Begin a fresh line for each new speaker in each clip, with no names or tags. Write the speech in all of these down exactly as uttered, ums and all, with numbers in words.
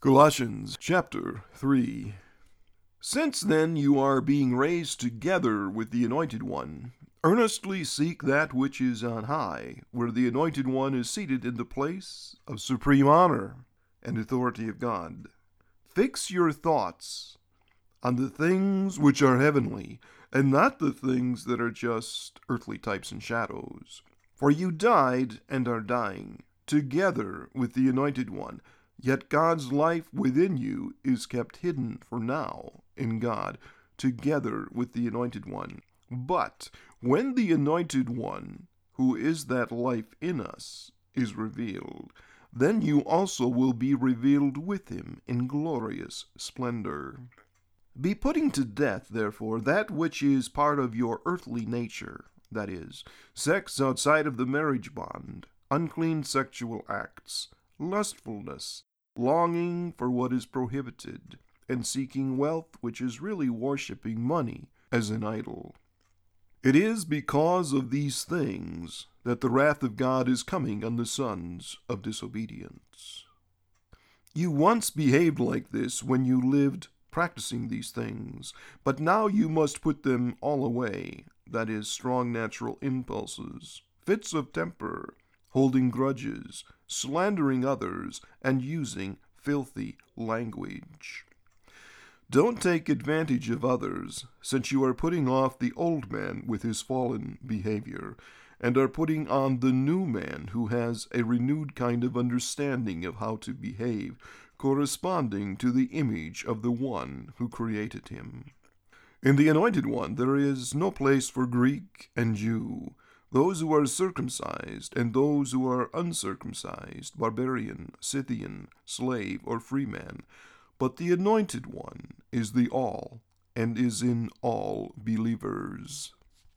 Colossians chapter three. Since then you are being raised together with the Anointed One, earnestly seek that which is on high, where the Anointed One is seated in the place of supreme honor and authority of God. Fix your thoughts on the things which are heavenly, and not the things that are just earthly types and shadows. For you died and are dying, together with the Anointed One. Yet God's life within you is kept hidden for now in God, together with the Anointed One. But when the Anointed One, who is that life in us, is revealed, then you also will be revealed with him in glorious splendor. Be putting to death, therefore, that which is part of your earthly nature, that is, sex outside of the marriage bond, unclean sexual acts, lustfulness, longing for what is prohibited, and seeking wealth which is really worshiping money as an idol. It is because of these things that the wrath of God is coming on the sons of disobedience. You once behaved like this when you lived practicing these things, but now you must put them all away, that is, strong natural impulses, fits of temper, holding grudges, slandering others, and using filthy language. Don't take advantage of others, since you are putting off the old man with his fallen behavior, and are putting on the new man who has a renewed kind of understanding of how to behave, corresponding to the image of the one who created him. In the Anointed One there is no place for Greek and Jew, those who are circumcised and those who are uncircumcised, barbarian, Scythian, slave, or free man. But the Anointed One is the all, and is in all believers.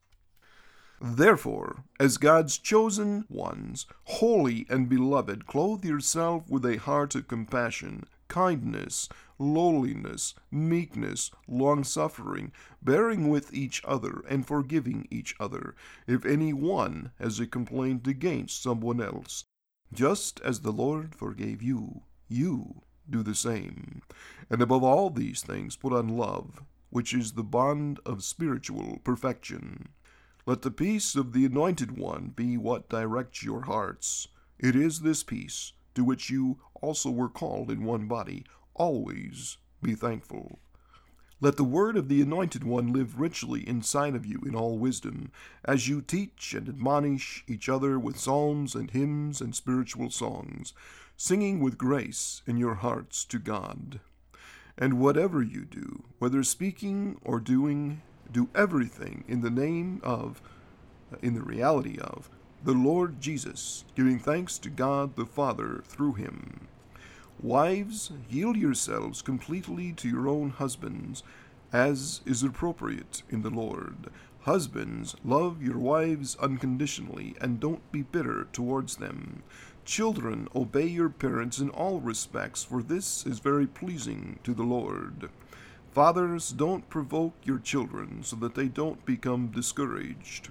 Therefore, as God's chosen ones, holy and beloved, clothe yourself with a heart of compassion, kindness, lowliness, meekness, long-suffering, bearing with each other and forgiving each other, if any one has a complaint against someone else. Just as the Lord forgave you, you do the same. And above all these things put on love, which is the bond of spiritual perfection. Let the peace of the Anointed One be what directs your hearts. It is this peace to which you also were called in one body. Always be thankful. Let the word of the Anointed One live richly inside of you in all wisdom, as you teach and admonish each other with psalms and hymns and spiritual songs, singing with grace in your hearts to God. And whatever you do, whether speaking or doing, do everything in the name of, in the reality of, the Lord Jesus, giving thanks to God the Father through him. Wives, yield yourselves completely to your own husbands, as is appropriate in the Lord. Husbands, love your wives unconditionally, and don't be bitter towards them. Children, obey your parents in all respects, for this is very pleasing to the Lord. Fathers, don't provoke your children so that they don't become discouraged.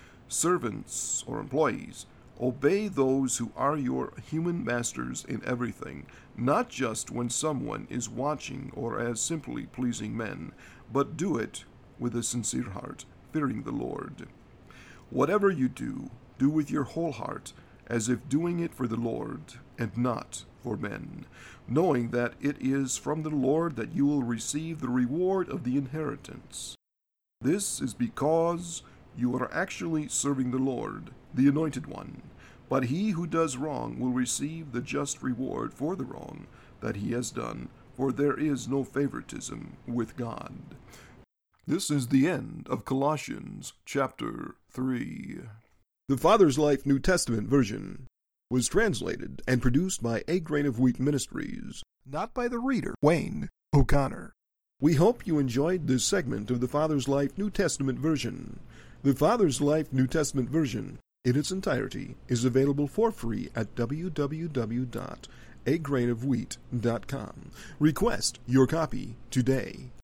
Servants, or employees, obey those who are your human masters in everything, not just when someone is watching or as simply pleasing men, but do it with a sincere heart, fearing the Lord. Whatever you do, do with your whole heart, as if doing it for the Lord and not for men, knowing that it is from the Lord that you will receive the reward of the inheritance. This is because you are actually serving the Lord, the Anointed One. But he who does wrong will receive the just reward for the wrong that he has done, for there is no favoritism with God. This is the end of Colossians chapter three. The Father's Life New Testament version was translated and produced by A Grain of Wheat Ministries, not by the reader, Wayne O'Connor. We hope you enjoyed this segment of the Father's Life New Testament version. The Father's Life New Testament version, in its entirety, is available for free at w w w dot a grain of wheat dot com. Request your copy today.